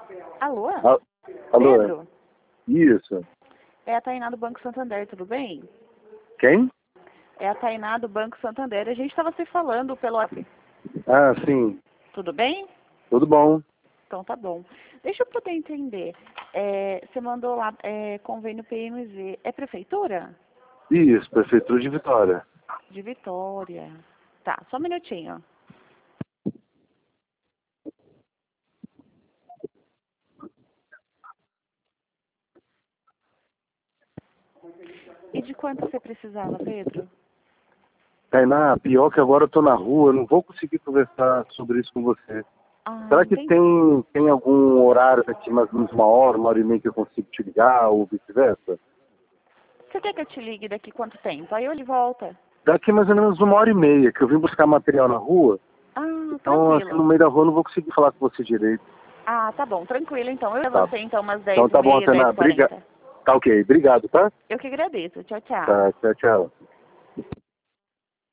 Alô? Alô? Pedro? Isso. É a Tainá do Banco Santander, tudo bem? Quem? É a Tainá do Banco Santander. A gente estava se falando pelo WhatsApp. Ah, sim. Tudo bem? Tudo bom. Então tá bom. Deixa eu poder entender. Você mandou lá convênio PMZ. É prefeitura? Isso, Prefeitura de Vitória. De Vitória. Tá, só um minutinho. E de quanto você precisava, Pedro? Tainá, pior que agora eu tô na rua, eu não vou conseguir conversar sobre isso com você. Ah, Será que entendi. tem algum horário daqui mais ou menos uma hora e meia que eu consigo te ligar ou vice-versa? Você quer que eu te ligue daqui quanto tempo? Aí eu lhe volta. Daqui mais ou menos uma hora e meia, que eu vim buscar material na rua, Ah, então assim, no tranquilo. meio da rua eu não vou conseguir falar com você direito. Ah, tá bom, tranquilo então. Eu e Tá. você então umas Então 10 e tá bom, meia, dez Tainá. h 40 Tá ok, obrigado, tá? Eu que agradeço. Tchau, tchau. Tá, tchau, tchau.